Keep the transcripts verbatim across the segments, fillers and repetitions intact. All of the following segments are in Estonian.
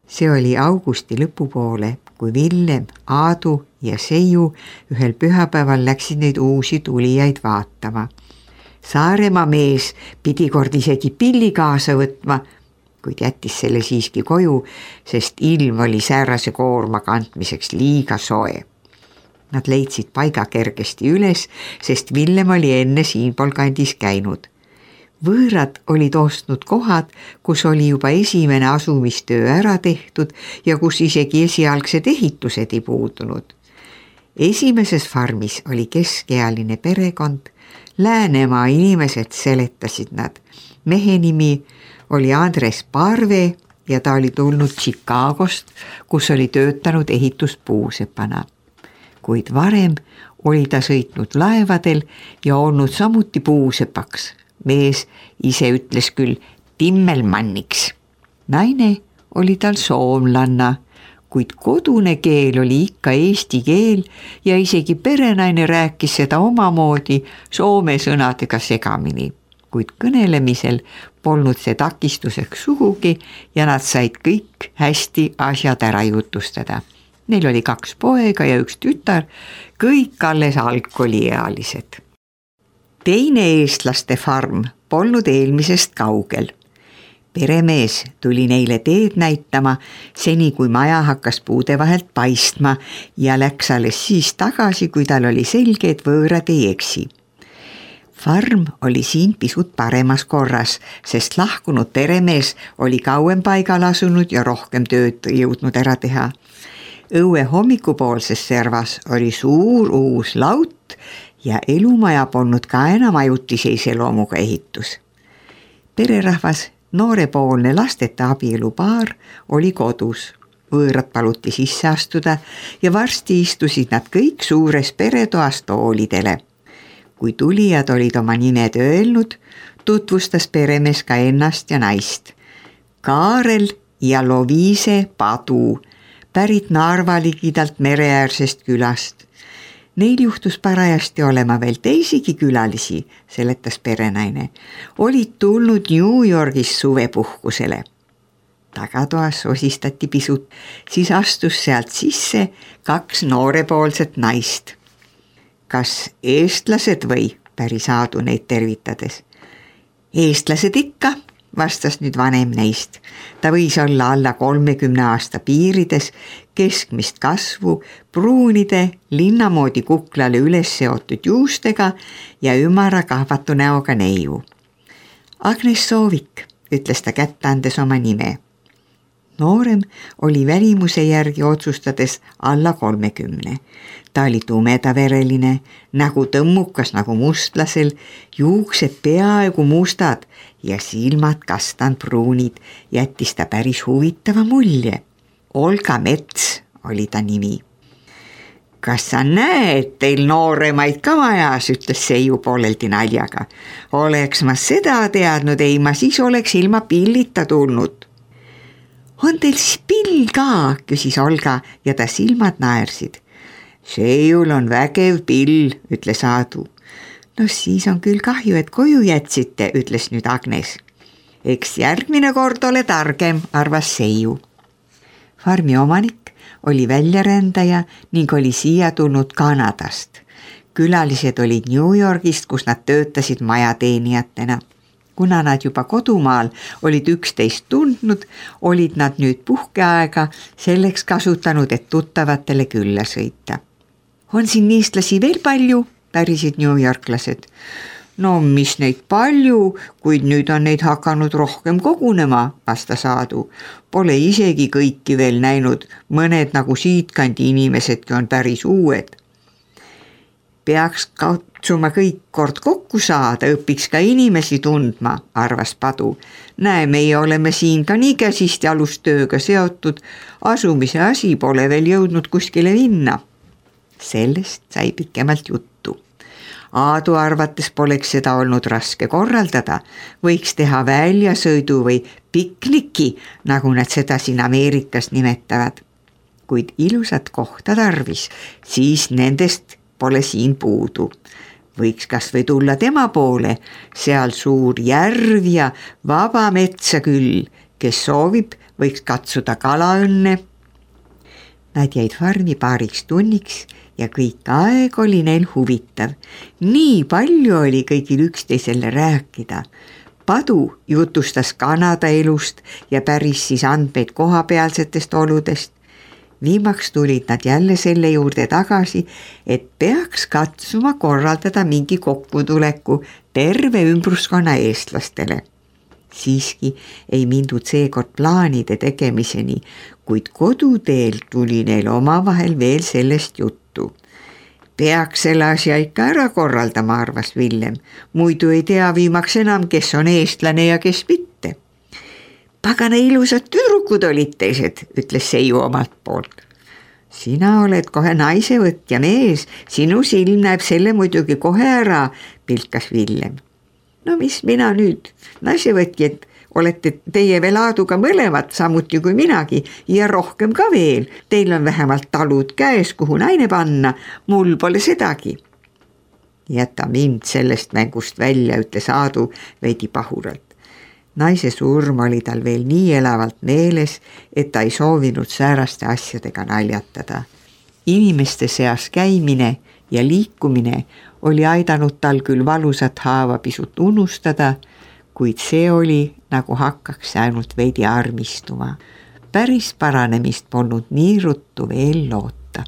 See oli augusti lõpupoole, kui Villem, Aadu ja Seiu ühel pühapäeval läksid neid uusi tulijaid vaatama. Saaremaa mees pidi kord isegi pilli kaasa võtma, kuid jättis selle siiski koju, sest ilm oli säärase koorma kandmiseks liiga soe. Nad leidsid paiga kergesti üles, sest Villem oli enne siinpool kandis käinud. Võõrad olid ostnud kohad, kus oli juba esimene asumistöö ära tehtud ja kus isegi esialgsed ehitused ei puudunud. Esimeses farmis oli keskealine perekond, Läänemaa inimesed seletasid nad. Mehe nimi oli Andres Parve ja ta oli tulnud Chicagost, kus oli töötanud ehituspuusepana. Kuid varem oli ta sõitnud laevadel ja olnud samuti puusepaks. Mees ise ütles küll Timmelmanniks. Naine oli tal soomlanna, kuid kodune keel oli ikka eesti keel ja isegi perenaine rääkis seda omamoodi soome sõnadega segamini. Kuid kõnelemisel polnud see takistuseks sugugi ja nad said kõik hästi asjad ära jutustada. Neil oli kaks poega ja üks tütar, kõik alles algkooliealised. Teine eestlaste farm polnud eelmisest kaugel. Peremees tuli neile teed näitama, seni kui maja hakkas puude vahelt paistma ja läks alles siis tagasi, kui tal oli selge, et võõrad ei eksi. Farm oli siin pisut paremas korras, sest lahkunud peremees oli kauem paigal asunud ja rohkem tööd jõudnud ära teha. Õue hommikupoolses servas oli suur uus laut ja elumaja polnud ka enam ajutise iseloomuga ehitus. Pererahvas, noorepoolne lasteta abielupaar oli kodus. Võõrad paluti sisse astuda ja varsti istusid nad kõik suures peretoas toolidele. Kui tulijad olid oma nimed öelnud, tutvustas peremees ka ennast ja naist. Kaarel ja Loviise Padu, pärit Narva ligidalt mereäärsest külast. Neil juhtus parajasti olema veel teisigi külalisi, seletas perenaine. Olid tulnud New Yorgis suvepuhkusele. Tagatoas osistati pisut, siis astus sealt sisse kaks noorepoolset naist. Kas eestlased või, päris Aadu neid tervitades? Eestlased ikka, vastas nüüd vanem neist. Ta võis olla alla kolmekümne aasta piirides, keskmist kasvu, pruunide, linnamoodi kuklale üles seotud juustega ja ümara kahvatu näoga neiu. Agnes Soovik, ütles ta kätte andes oma nime. Noorem oli välimuse järgi otsustades alla kolmekümne. Ta oli tumedavereline, nägu tõmmukas nagu mustlasel, juuksed peaaegu mustad ja silmad kastanpruunid, jättis ta päris huvitava mulje. Olga Mets oli ta nimi. Kas sa näed teil nooremaid ka majas, ütles Seiu pooleldi naljaga. Oleks ma seda teadnud, ei ma siis oleks ilma pillita tulnud. On teil siis pill ka, küsis Olga ja ta silmad naersid. Seiul on vägev pill, ütles Aadu. No siis on küll kahju, et koju jätsite, ütles nüüd Agnes. Eks järgmine kord ole targem, arvas Seiu. Farmi omanik oli väljarändaja ning oli siia tulnud Kanadast. Külalised olid New Yorgist, kus nad töötasid majateenijatena. Kuna nad juba kodumaal olid üksteist tundnud, olid nad nüüd puhkeaega selleks kasutanud, et tuttavatele külla sõita. On siin eestlasi veel palju, pärisid newyorklased. No mis neid palju, kuid nüüd on neid hakanud rohkem kogunema, vastas Aadu. Pole isegi kõiki veel näinud, mõned nagu siitkandi inimesedki on päris uued. Peaks katsuma kõik kord kokku saada, õpiks ka inimesi tundma, arvas Padu. Näe, meie oleme siin ka nii käsist jalustööga seotud, asumise asi pole veel jõudnud kuskile minna. Sellest sai pikemalt juttu. Aadu arvates poleks seda olnud raske korraldada, võiks teha väljasõidu või pikniki, nagu nad seda siin Ameerikas nimetavad. Kuid ilusat kohta tarvis, siis nendest pole siin puudu. Võiks kas või tulla tema poole, seal suur järv ja vaba metsa küll, kes soovib, võiks katsuda kalaõnne. Nad jäid farmi paariks tunniks ja kõik aeg oli neil huvitav. Nii palju oli kõigil üksteisele rääkida. Padu jutustas Kanada elust ja päris siis andmeid kohapealsetest oludest. Viimaks tulid nad jälle selle juurde tagasi, et peaks katsuma korraldada mingi kokkutuleku terve ümbruskonna eestlastele. Siiski ei mindud seekord plaanide tegemiseni, kuid koduteel tuli neil omavahel veel sellest juttu. Peaks selle asja ikka ära korraldama, arvas Villem, muidu ei tea viimaks enam, kes on eestlane ja kes mitte. Pagana ilusad tüdrukud olid teised, ütles Seiu omalt poolt. Sina oled kohe naisevõtja mees, sinu silm näeb selle muidugi kohe ära, pilkas Villem. No mis mina nüüd, naisevõtjad, olete teie veel Aaduga mõlemad, samuti kui minagi, ja rohkem ka veel. Teil on vähemalt talud käes, kuhu naine panna, mul pole sedagi. Jäta mind sellest mängust välja, ütles Aadu veidi pahuralt. Naise surm oli tal veel nii elavalt meeles, et ta ei soovinud sääraste asjadega naljatada. Inimeste seas käimine ja liikumine oli aidanud tal küll valusat haava pisut unustada, kuid see oli, nagu hakkaks ainult veidi armistuma. Päris paranemist polnud nii ruttu veel loota.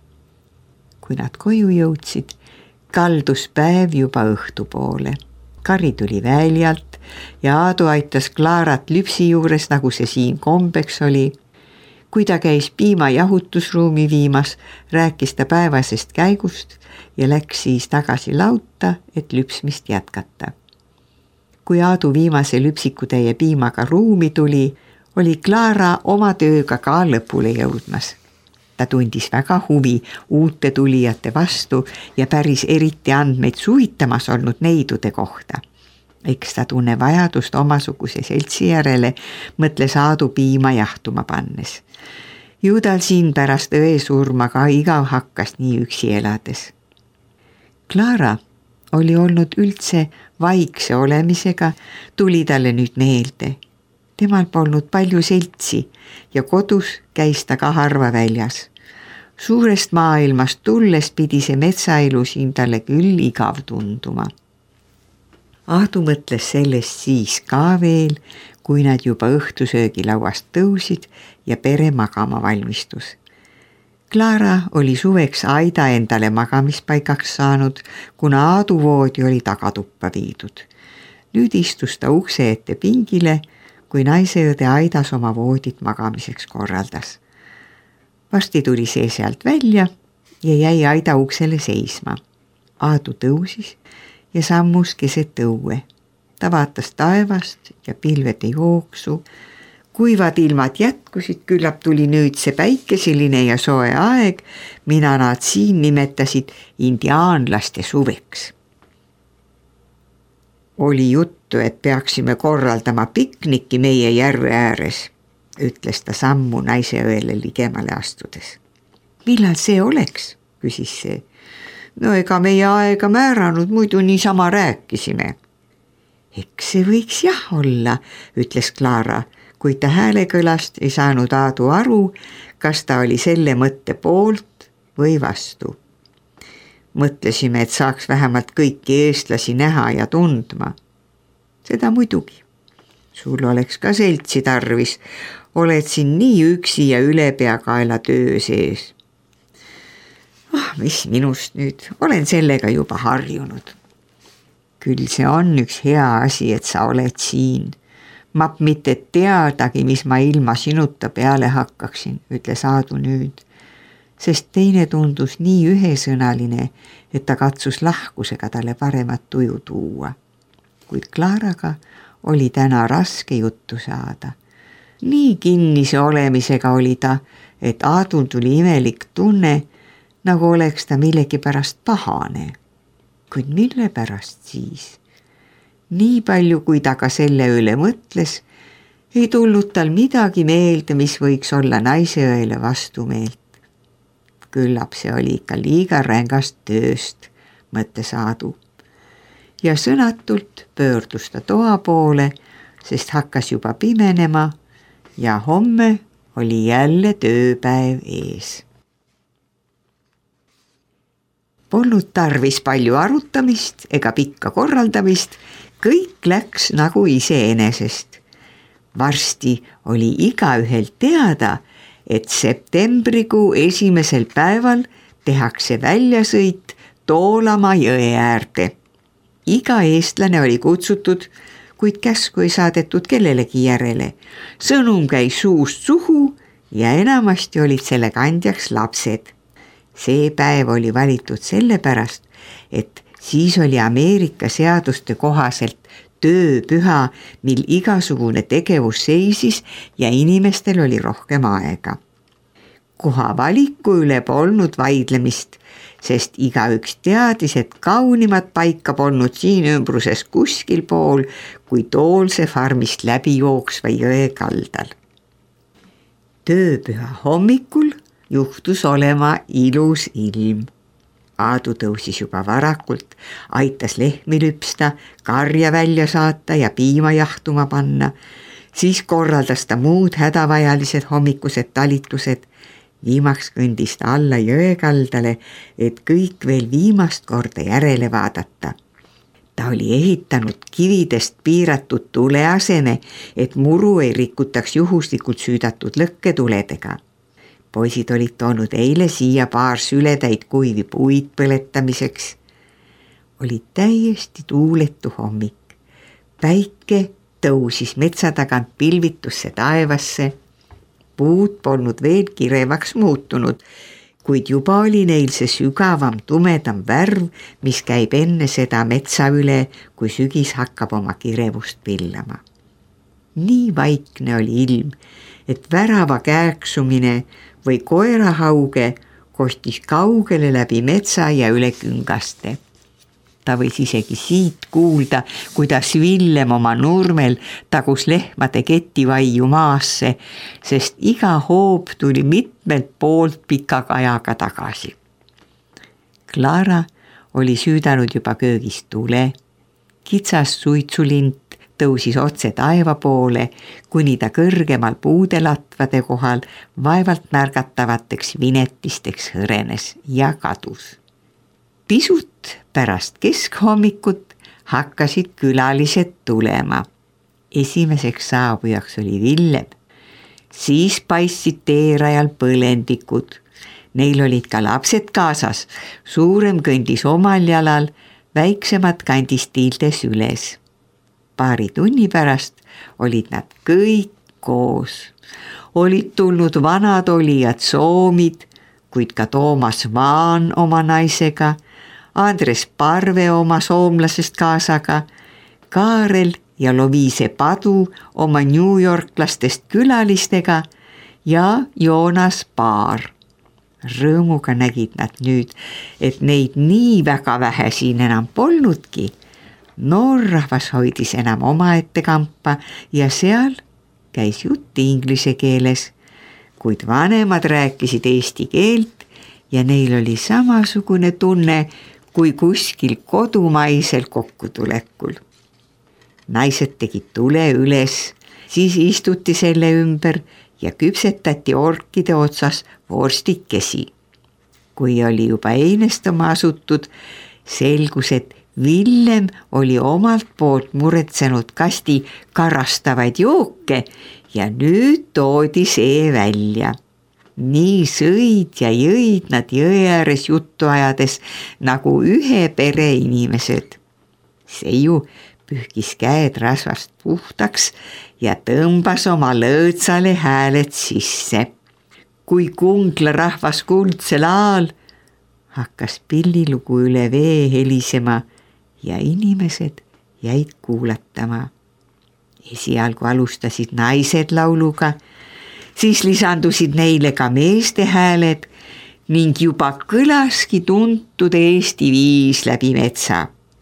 Kui nad koju jõudsid, kaldus päev juba õhtu poole. Kari tuli väljalt ja Aadu aitas Klaarat lüpsi juures, nagu see siin kombeks oli. Kui ta käis piima jahutusruumi viimas, rääkis ta päevasest käigust ja läks siis tagasi lauta, et lüpsmist jätkata. Kui Aadu viimase lüpsikutäie piimaga ruumi tuli, oli Klaara oma tööga ka lõpule jõudmas. Ta tundis väga huvi uute tulijate vastu ja päris eriti andmeid suvitamas olnud neidude kohta. Eks ta tunne vajadust omasuguse seltsi järele, mõtles Aadu piima jahtuma pannes. Ju tal siin pärast õe surma ka igav hakkas nii üksi elades. Klaara oli olnud üldse vaikse olemisega, tuli talle nüüd meelde. Temal polnud palju seltsi ja kodus käis ta ka harva väljas. Suurest maailmast tulles pidi see metsaelu siin talle küll igav tunduma. Aadu mõtles sellest siis ka veel, kui nad juba õhtusöögi lauast tõusid ja pere magama valmistus. Klaara oli suveks aida endale magamispaigaks saanud, kuna Aadu voodi oli tagatuppa viidud. Nüüd istus ta ukse ette pingile, kui naiseõde aidas oma voodit magamiseks korraldas. Varsti tuli see sealt välja ja jäi aida uksele seisma. Aadu tõusis ja sammus keset õue. Ta vaatas taevast ja pilvede jooksu. Kuivad ilmad jätkusid, küllap tuli nüüd see päikeseline ja soe aeg, mina nad siin nimetasid indiaanlaste suveks. Oli juttu, et peaksime korraldama pikniki meie järve ääres, ütles ta sammu naiseõele ligemale astudes. Millal see oleks, küsis see. No ega meie aega määranud, muidu niisama rääkisime. Eks see võiks jah olla, ütles Klaara, kuid ta häälekõlast ei saanud Aadu aru, kas ta oli selle mõtte poolt või vastu. Mõtlesime, et saaks vähemalt kõiki eestlasi näha ja tundma. Seda muidugi. Sul oleks ka seltsi tarvis, oled siin nii üksi ja ülepeakaela töö sees. Ah, mis minust nüüd, olen sellega juba harjunud. Küll see on üks hea asi, et sa oled siin. Ma mitte teadagi, mis ma ilma sinuta peale hakkaksin, ütles Aadu nüüd, sest teine tundus nii ühesõnaline, et ta katsus lahkusega talle paremat tuju tuua. Kuid Klaaraga oli täna raske juttu saada. Nii kinnise olemisega oli ta, et Aadul tuli imelik tunne, nagu oleks ta millegi pärast pahane. Kuid mille pärast siis? Nii palju, kui ta ka selle üle mõtles, ei tulnud tal midagi meelde, mis võiks olla naiseõele vastumeelt. Küllap see oli ikka liiga rängast tööst, mõtles Aadu. Ja sõnatult pöördus ta toa poole, sest hakkas juba pimenema, ja homme oli jälle tööpäev ees. Polnud tarvis palju arutamist ega pikka korraldamist, kõik läks nagu iseenesest. Varsti oli igaühel teada, et septembrikuu esimesel päeval tehakse väljasõit Toolamaa jõe äärde. Iga eestlane oli kutsutud, kuid käsku ei saadetud kellelegi järele. Sõnum käis suust suhu ja enamasti olid selle kandjaks lapsed. See päev oli valitud sellepärast, et siis oli Ameerika seaduste kohaselt tööpüha, mil igasugune tegevus seisis ja inimestel oli rohkem aega. Koha valiku üle polnud vaidlemist, sest igaüks teadis, et kaunimat paika polnud siin ümbruses kuskil pool, kui Toolse farmist läbi jooksva jõe kaldal. Tööpüha hommikul juhtus olema ilus ilm. Aadu tõusis juba varakult, aitas lehmi lüpsta, karja välja saata ja piima jahtuma panna. Siis korraldas ta muud hädavajalised hommikused talitused. Viimaks kõndis ta alla jõe kaldale, et kõik veel viimast korda järele vaadata. Ta oli ehitanud kividest piiratud tuleaseme, et muru ei rikutaks juhuslikult süüdatud lõkketuledega. Poisid olid toonud eile siia paar sületäid kuivi puid põletamiseks. Oli täiesti tuuletu hommik. Päike tõusis metsa tagant pilvitusse taevasse. Puud polnud veel kirevaks muutunud, kuid juba oli neil see sügavam, tumedam värv, mis käib enne seda metsa üle, kui sügis hakkab oma kirevust pillama. Nii vaikne oli ilm, et värava kääksumine või koerahauge kostis kaugele läbi metsa ja üle küngaste. Ta võis isegi siit kuulda, kuidas Villem oma nurmel tagus lehmade ketivaiu maasse, sest iga hoob tuli mitmelt poolt pika kajaga tagasi. Clara oli süüdanud juba köögist tule. Kitsas suitsulint tõusis otse taeva poole, kuni ta kõrgemal puudelatvade kohal vaevalt märgatavateks vinetisteks hõrenes ja kadus. Pisut pärast keskhommikut hakkasid külalised tulema. Esimeseks saabujaks oli Villem. Siis paistsid teerajal põlendikud. Neil olid ka lapsed kaasas. Suurem kõndis omal jalal, väiksemad kandis tiildes üles. Paari tunni pärast olid nad kõik koos. Olid tulnud vanad olijad Soomid, kuid ka Toomas Vaan oma naisega, Andres Parve oma soomlasest kaasaga, Kaarel ja Loviise Padu oma newyorklastest külalistega ja Joonas Paar. Rõõmuga nägid nad nüüd, et neid nii väga vähe siin enam polnudki. Noor rahvas hoidis enam omaette kampa ja seal käis jutt inglise keeles, kuid vanemad rääkisid eesti keelt ja neil oli samasugune tunne kui kuskil kodumaisel kokkutulekul. Naised tegid tule üles, siis istuti selle ümber ja küpsetati orkide otsas vorstikesi. Kui oli juba einestama asutud, selgus, et Villem oli omalt poolt muretsenud kasti karastavaid jooke ja nüüd toodi see välja. Nii sõid ja jõid nad jõe ääres juttu ajades nagu ühe pere inimesed. Seiu pühkis käed rasvast puhtaks ja tõmbas oma lõõtsale hääled sisse. Kui Kungla rahvas kuldsel aal, hakkas pillilugu üle vee helisema ja inimesed jäid kuulatama. Esialgu alustasid naised lauluga, siis lisandusid neile ka meeste hääled ning juba kõlaski tuntud Eesti viis läbi metsa.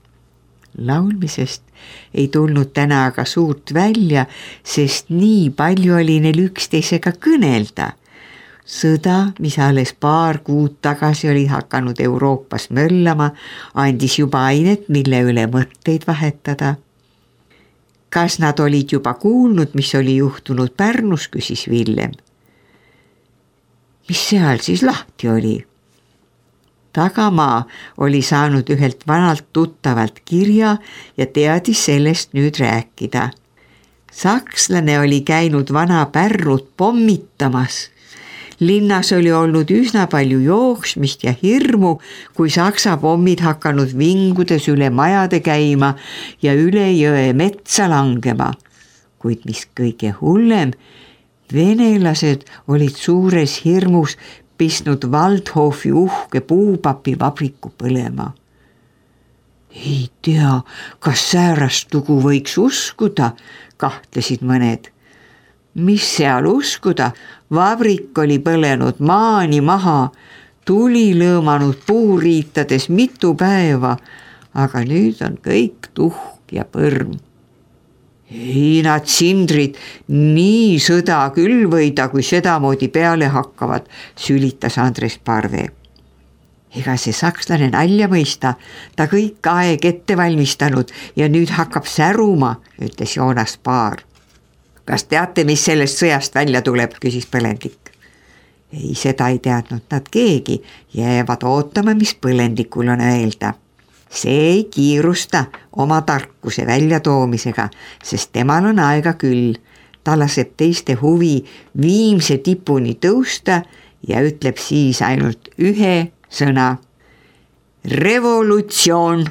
Laulmisest ei tulnud täna aga suurt välja, sest nii palju oli neil üksteisega kõnelda. Sõda, mis alles paar kuud tagasi oli hakanud Euroopas möllama, andis juba ainet, mille üle mõtteid vahetada. Kas nad olid juba kuulnud, mis oli juhtunud Pärnus, küsis Villem. Mis seal siis lahti oli? Tagamaa oli saanud ühelt vanalt tuttavalt kirja ja teadis sellest nüüd rääkida. Sakslane oli käinud vana Pärnut pommitamas. Linnas oli olnud üsna palju jooksmist ja hirmu, kui saksa pommid hakanud vingudes üle majade käima ja üle jõe metsa langema. Kuid mis kõige hullem, venelased olid suures hirmus pistnud Waldhofi uhke puupapivabriku põlema. Ei tea, kas säärast lugu võiks uskuda, kahtlesid mõned. Mis seal uskuda, vabrik oli põlenud maani maha, tuli lõõmanud puuriitades mitu päeva, aga nüüd on kõik tuhk ja põrm. Ei nad sindrid nii sõda küll võida, kui sedamoodi peale hakkavad, sülitas Andres Parve. Ega see sakslane nalja mõista, ta kõik aeg ette valmistanud ja nüüd hakkab säruma, ütles Joonas Paar. Kas teate, mis sellest sõjast välja tuleb, küsis Põlendik. Ei, seda ei teadnud nad keegi, jäävad ootama, mis Põlendikul on öelda. See ei kiirusta oma tarkuse väljatoomisega, sest temal on aega küll. Ta laseb teiste huvi viimse tipuni tõusta ja ütleb siis ainult ühe sõna. Revolutsioon.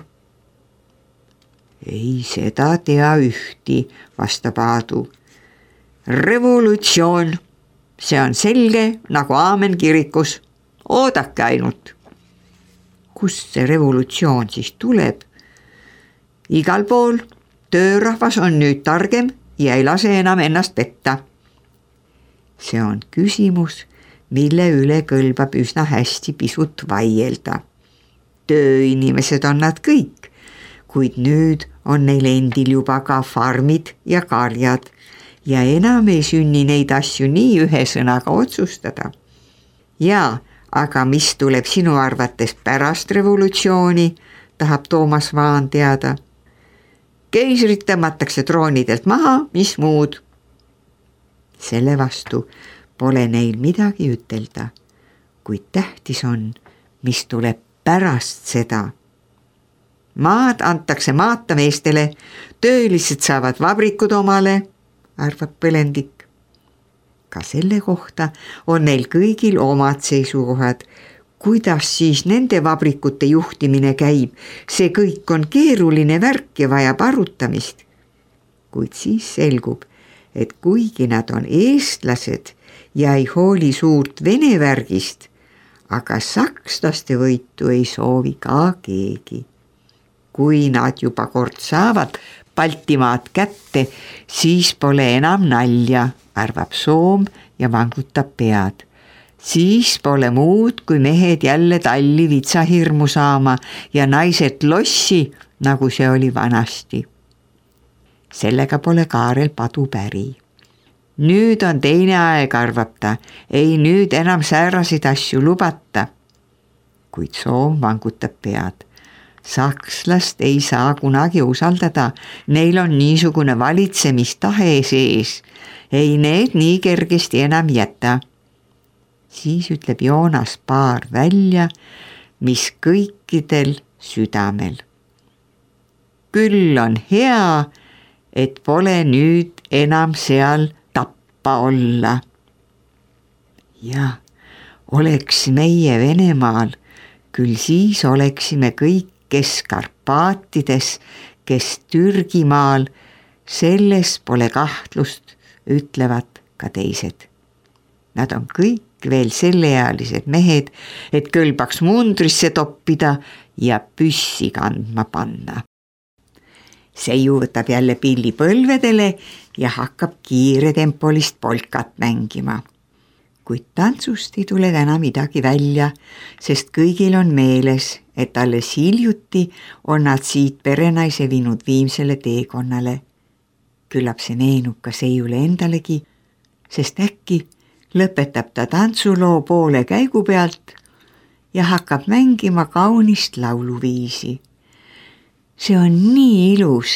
Ei seda tea ühti, vastab Aadu. Revolutsioon, see on selge nagu aamen kirikus, oodake ainult. Kust see revolutsioon siis tuleb? Igal pool töörahvas on nüüd targem ja ei lase enam ennast petta. See on küsimus, mille üle kõlbab üsna hästi pisut vaielda. Tööinimesed on nad kõik, kuid nüüd on neil endil juba ka farmid ja karjad, ja enam ei sünni neid asju nii ühe sõnaga otsustada. Jaa, aga mis tuleb sinu arvates pärast revolutsiooni, tahab Toomas Vaan teada. Keisrit tõmmatakse troonidelt maha, mis muud? Selle vastu pole neil midagi ütelda, kuid tähtis on, mis tuleb pärast seda. Maad antakse maatameestele, töölised saavad vabrikud omale, arvab Põlendik. Ka selle kohta on neil kõigil omad seisukohad. Kuidas siis nende vabrikute juhtimine käib? See kõik on keeruline värk ja vajab arutamist. Kuid siis selgub, et kuigi nad on eestlased ja ei hooli suurt vene värgist, aga sakslaste võitu ei soovi ka keegi. Kui nad juba kord saavad Baltimaad kätte, siis pole enam nalja, arvab Soom ja vangutab pead. Siis pole muud, kui mehed jälle talli vitsahirmu saama ja naised lossi, nagu see oli vanasti. Sellega pole Kaarel Padu päri. Nüüd on teine aeg, arvab ta, ei nüüd enam säärasid asju lubata. Kuid Soom vangutab pead. Sakslast ei saa kunagi usaldada, neil on niisugune valitsemistahe sees, ei need nii kergesti enam jäta. Siis ütleb Joonas Paar välja, mis kõikidel südamel. Küll on hea, et pole nüüd enam seal tappa olla. Ja oleks meie Venemaal, küll siis oleksime kõik kes Karpaatides, kes Türgimaal, selles pole kahtlust, ütlevad ka teised. Nad on kõik veel selleealised mehed, et kõlbaks mundrisse toppida ja püssi kandma panna. Seiu võtab jälle pilli põlvedele ja hakkab kiiretempolist polkat mängima. Kuid tantsust ei tule täna midagi välja, sest kõigil on meeles, et alles hiljuti on nad siit perenaise viinud viimsele teekonnale. Küllap see meenub ka Seiule endalegi, sest äkki lõpetab ta tantsuloo poole käigu pealt ja hakkab mängima kaunist lauluviisi. See on nii ilus,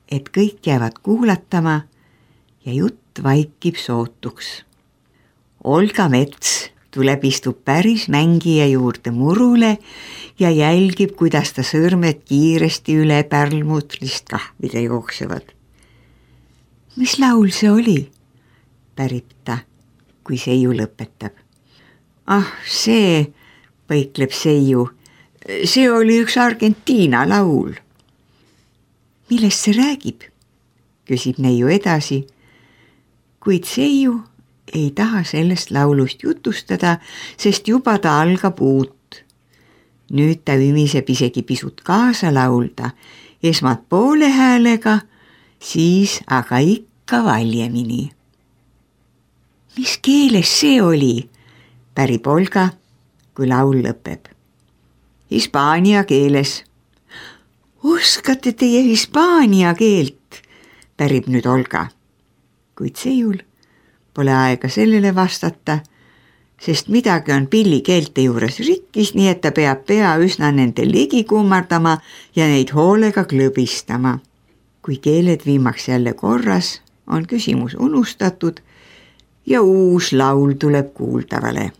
et kõik jäävad kuulatama ja jutt vaikib sootuks. Olga Mets tuleb istub päris mängija juurde murule ja jälgib, kuidas ta sõrmed kiiresti üle pärlmutlist kahvile jooksevad. Mis laul see oli? Pärib ta, kui Seiu lõpetab. Ah, see, põikleb Seiu, see oli üks Argentiina laul. Millest see räägib? Küsib neiu edasi, kuid Seiu ei taha sellest laulust jutustada, sest juba ta algab uut. Nüüd ta ümiseb isegi pisut kaasa laulda, esmalt poole häälega, siis aga ikka valjemini. Mis keeles see oli? Pärib Olga, kui laul lõpeb. Hispaania keeles. Oskate teie hispaania keelt? Pärib nüüd Olga. Kuid Seiul pole aega sellele vastata, sest midagi on pilli keelte juures rikkis, nii et ta peab pea üsna nende ligi kummardama ja neid hoolega klõbistama. Kui keeled viimaks jälle korras, on küsimus unustatud ja uus laul tuleb kuuldavale.